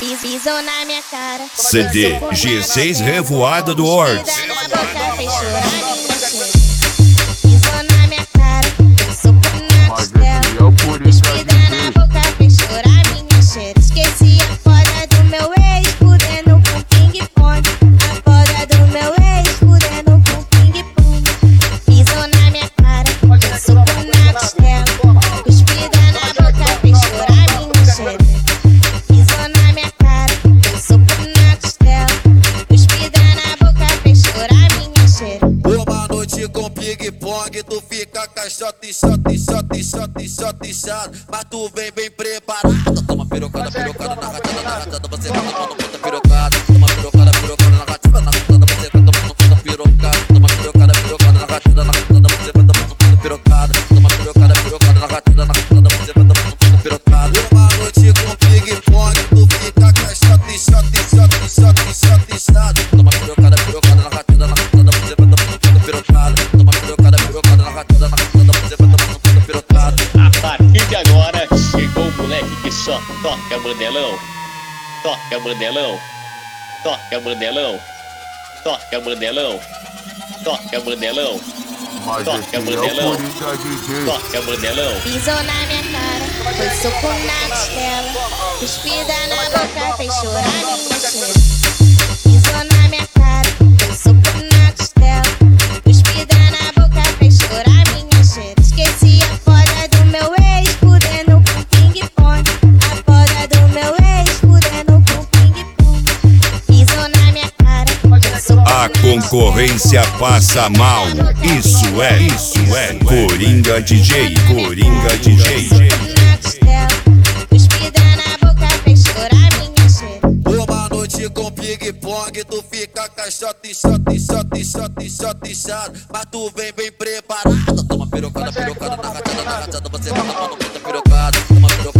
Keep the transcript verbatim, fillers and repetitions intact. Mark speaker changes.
Speaker 1: Pisou na minha cara.
Speaker 2: C D G seis Revoada do Horts.
Speaker 1: Pisou na boca, fez chorar minha cheira. Pisou na minha cara, soco na costela. Cuspida na boca, fez chorar minha cheira. Esqueci a foda do meu ex, fudendo com ping-pong. A foda do meu ex, fudendo com ping-pong. Pisou na minha cara, soco na costela. Cuspida na boca, fez chorar minha cheira. Pisou na minha cara, soco na costela. Cuspida na boca, fez chorar minha cheira.
Speaker 3: Uma noite com ping-pong, tu fica caixote, shot, shot, shot, shot, shot. Mas tu vem bem preparado. Toma pirocada, pirocada na rajada, na rajada. Você vai tomando puta pirocada. Toma pirocada, pirocada na rajada, na rajada. Você vai tomando puta pirocada. Toma pirocada, pirocada na rajada, na rajada. Você vai tomando puta pirocada. Toma pirocada, pirocada na rajada, na rajada. Você vai tomando puta pirocada. Uma noite com ping-pong, tu fica caixote, shot, shot, shot, shot, shot. Toma pirocada, pirocada na rajada, na rajada. Você vai tomando puta pirocada. Toma pirocada, pirocada na rajada, na rajada. Você vai tomando puta pirocada.
Speaker 4: A partir de agora, chegou o moleque que só toca bandelão. Toca bandelão. Toca bandelão. Toca bandelão. Toca bandelão. Toca bandelão. Toca bandelão.
Speaker 1: Pisou na minha cara, foi soco na costela. Cuspida na boca, fez chorar minha cheira. Pisou na minha cara, foi soco na costela. Cuspida na boca, fez chorar minha cheira. Esqueci a foda do meu ex, fudendo com ping-pong. A foda do meu ex, fudendo com ping-pong. Pisou na minha cara, foi soco na
Speaker 2: A concorrência passa mal. Isso é, isso é Coringa D J, Coringa D J.
Speaker 1: na costela. Cuspida na boca, fez chorar minha cheira.
Speaker 3: Uma noite com ping-pong, tu fica caixote, shot, shot, shot, shot, shot. Mas tu vem bem preparado. Toma pirocada, pirocada na rajada, na rajada. Você vai tomando muita pirocada. Toma pirocada.